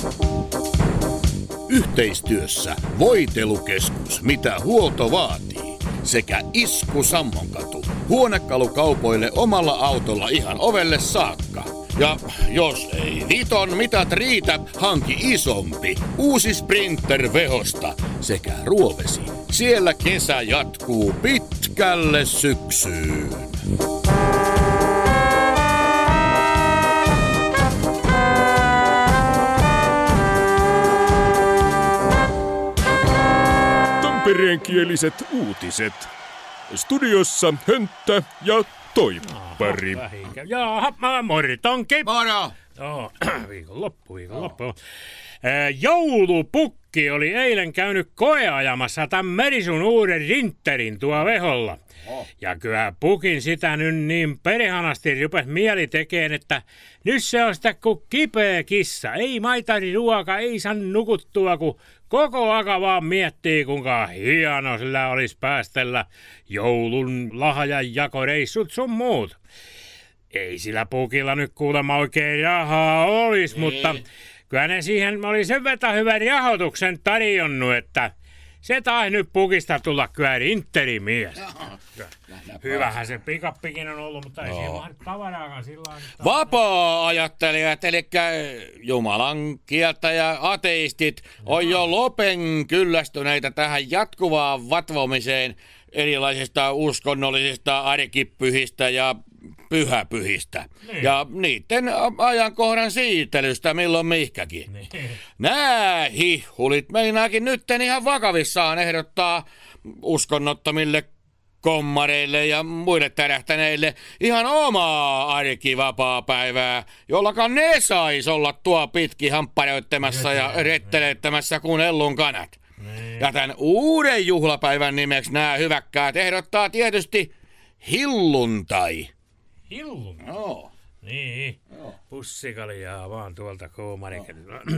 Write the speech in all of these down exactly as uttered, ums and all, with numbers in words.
Yhteistyössä Voitelukeskus, mitä huolto vaatii, sekä Isku Sammonkatu, huonekalukaupoille omalla autolla ihan ovelle saakka. Ja jos ei Viton mitat riitä, hanki isompi, uusi Sprinter Vehosta sekä Ruovesi. Siellä kesä jatkuu pitkälle syksyyn. Tampereenkieliset uutiset. Studiossa Hönttä ja Toippari. Jaha, Moritonki. Moro! Joo, viikonloppu, viikonloppu. Joulupukki oli eilen käynyt koeajamassa tämän Merisun uuden Rinterin tuo Veholla. Oh. Ja kyllä pukin sitä nyt niin perihanasti rupes mieli tekeen, että nyt se on sitä kuin kipeä kissa. Ei maitari ruoka, ei saa nukuttua, kun koko aika vaan miettii, kuinka hieno sillä olisi päästellä joulun lahjanjakoreissut sun muut. Ei sillä pukilla nyt kuulemma oikein rahaa olisi, mutta kyllä ne siihen oli sen verran hyvän rahoituksen tarjonnut, että se taisi nyt pukista tulla kyllä Rinterimies. Hyvähän se pikappikin on ollut, mutta ei siihen mahdu tavaraakaan sillä lailla. Vapaa-ajattelijat, eli Jumalan kieltäjä ateistit, on jo lopen kyllästyneitä tähän jatkuvaan vatvomiseen erilaisista uskonnollisista arkipyhistä ja pyhäpyhistä. Niin. Ja niiden ajankohdan siitelystä milloin mihkäkin. Niin. Nää hihhulit meinaakin nytten ihan vakavissaan ehdottaa uskonnottomille kommareille ja muille tärähtäneille ihan omaa arkivapaapäivää, jollakaan ne sais olla tuo pitki hampparoittamassa ja retteleittämässä kuin ellun kanat. Niin. Ja tämän uuden juhlapäivän nimeksi nämä hyväkkäät ehdottaa tietysti hilluntai. Hilluntai? Joo. Niin. Joo. Pussikaljaa vaan tuolta koomarikin.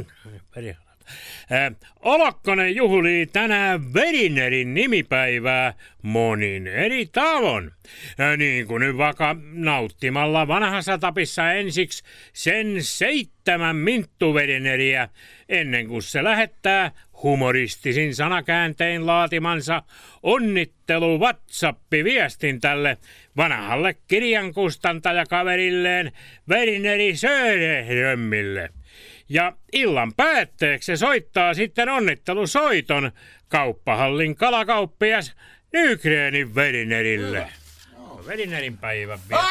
Olokkonen juhlii tänään Verinerin nimipäivää monin eri tavoin. Niin kuin nyt vaikka nauttimalla vanhassa tapissa ensiksi sen seitsemän minttuverineriä ennen kuin se lähettää humoristisin sanakääntein laatimansa onnittelu WhatsApp-viestin tälle vanhalle kirjankustantajakaverilleen Verineri Söderströmille. Ja illan päätteeksi se soittaa sitten onnittelusoiton kauppahallin kalakauppias Nygreenin Verinerille. No, Verinerin päivän viettää.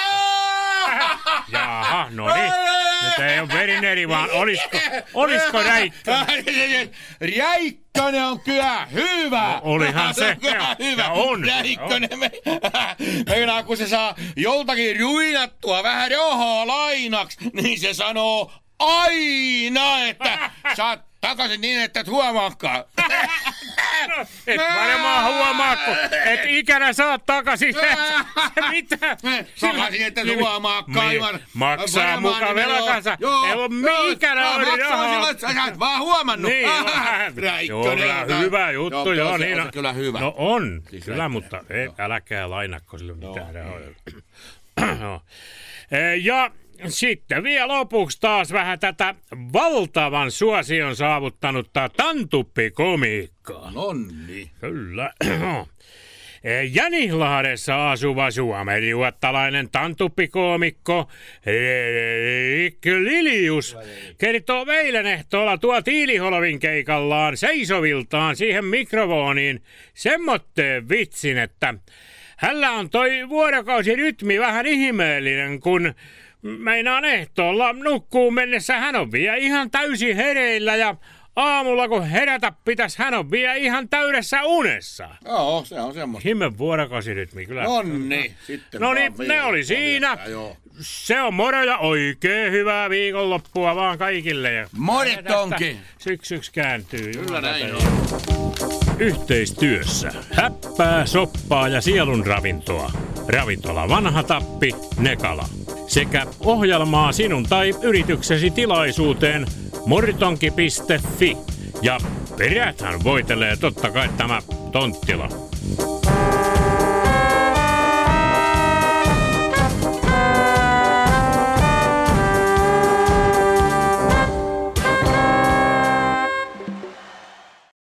Jaha, no niin. Nyt ei ole Verineri, vaan olisiko, olisiko Räikkönen? Räikkönen on kyllä hyvä. No, olihan se. Ja, hyvä. Ja on. Räikkönen. Meinaa, kun se saa joltakin ruinattua vähän rahaa lainaksi, niin se sanoo aina, että saat takaisin niin, että et huomaakaan. No, et varmaan huomaa, kun et ikänä saat takaisin. Mitä? Takaisin, että et huomaakaan. Maksaa muka velkansa. Ei ole ikänä ole rahaa. Sä et vaan huomannut. Niin, Räikkönen. Hyvä juttu. Joo, joo, se niin on kyllä hyvä. No on, siis kyllä, mutta ei, äläkää lainakko sille mitään rahoja. Ja sitten vielä lopuksi taas vähän tätä valtavan suosion saavuttanutta tantuppikomiikkaa. Nonni. Kyllä. Jänilahdessa asuva suomenjuottalainen tantuppikoomikko Rick Lilius kertoo eilen ehtoolla tuo Tiiliholvin keikallaan seisoviltaan siihen mikrofoniin semmotteen vitsin, että hänellä on toi vuorokausirytmi vähän ihmeellinen, kun meinaan ehtoolla nukkuun mennessä hän on vielä ihan täysin hereillä ja aamulla kun herätä pitäisi hän on vielä ihan täydessä unessa. Joo, se on semmoista. Himme vuorokausirytmi kyllä. Nonni. Sitten no niin, ne oli siinä. Se on moro ja oikein hyvää viikonloppua vaan kaikille. Moritonki. Syksyksi kääntyy. Kyllä näin on. Yhteistyössä häppää, soppaa ja sielun ravintoa. Ravintola Vanha Tappi, Nekala. Sekä ohjelmaa sinun tai yrityksesi tilaisuuteen moritonki piste fi. Ja peräthän voitelee totta kai tämä Tonttila.